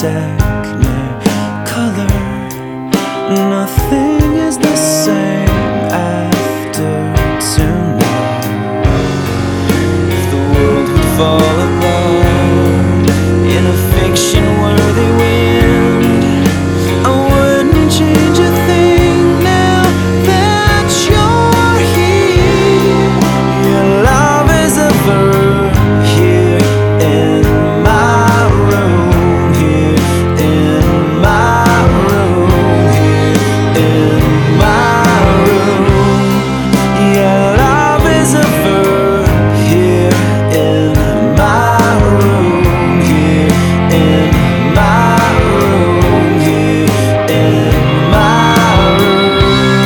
technicolor. Nothing is the same after tonight. If the world would fall apart in a fiction-worthy wind, I wouldn't change a thing now that you're here. Your love is a verb here in my room, here in my room, here in my room. Your love is a verb here in my room, here in my room, here in my room.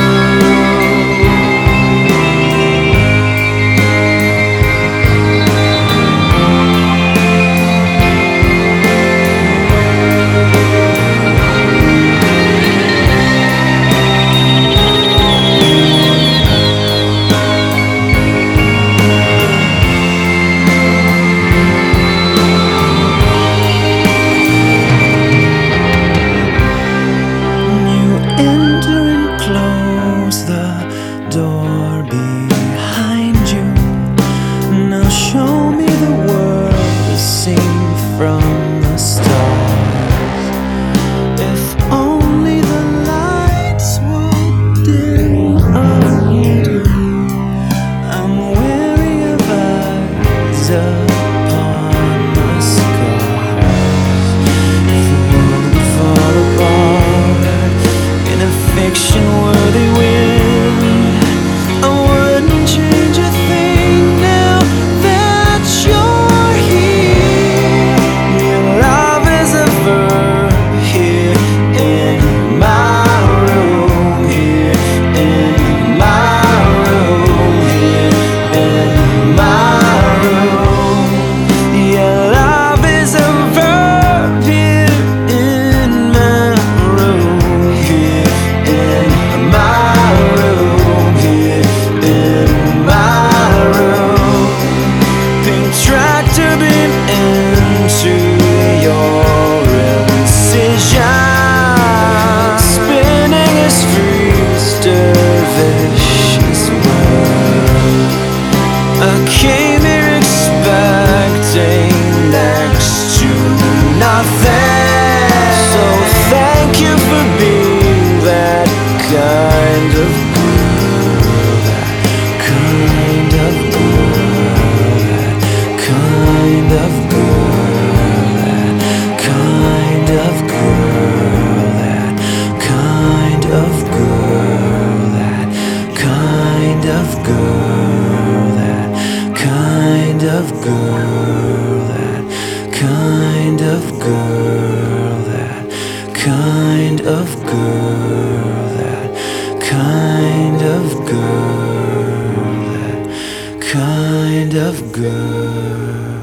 Door behind you. Now show me the world as seen from the stars. If only the lights would dim under. I'm weary of eyes upon my scars. If the world would fall apart in a fiction-worthy wind, tractor beam into your incision. Spinning his freeze dervish as well. I came here expecting next to nothing. So thank you for being that kind of girl, that kind of girl, kind of girl, that kind of girl, that kind of girl, that kind of girl, that kind of girl, that kind of girl, that kind of girl, that kind of girl, that kind of girl.